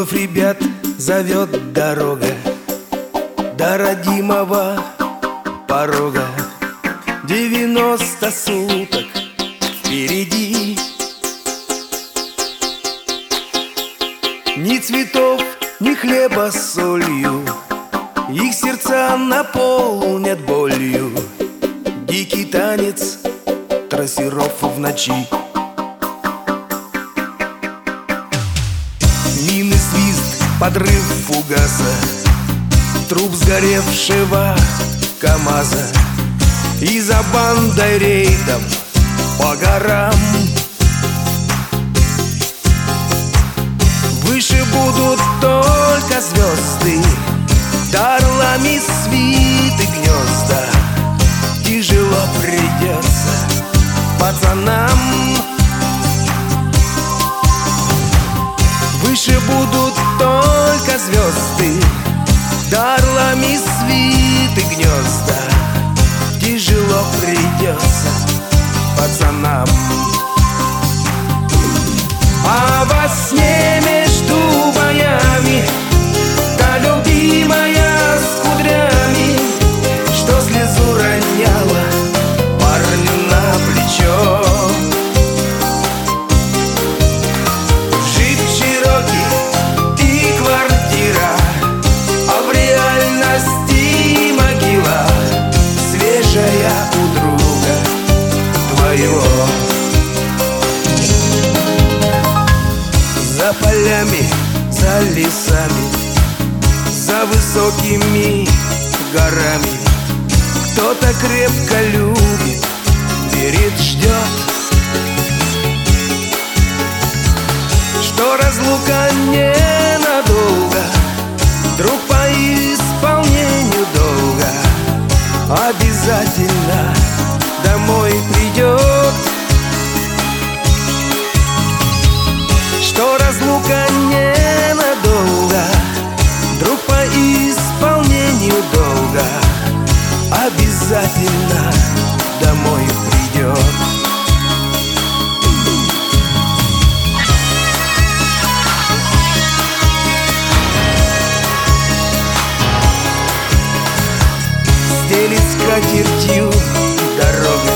Вновь ребят зовет дорога до родимого порога. 90 суток впереди. Ни цветов, ни хлеба с солью, их сердца наполнят болью. Дикий танец трассеров в ночи. Мины, свист, подрыв фугаса, труп сгоревшего КамАЗа. И за бандой рейдом по горам. Выше будут только звезды, да орлами свиты гнезда. Тяжело придется пацанам. Выше будут только звезды, да орлами свиты гнезда. Тяжело придется пацанам. А во сне между боями та любимая с кудрями, что слезу роняла парню на плечо. Джип Чироки и квартира, а в реальности могила, свежая у друга твоего. За полями, за лесами, за высокими горами кто-то крепко любит, верит, ждет, что разлука ненадолго, друг по исполнению долга обязательно домой придет. Что разлука ненадолго, друг по исполнению долга обязательно домой придет. Стелит скатертью дорога,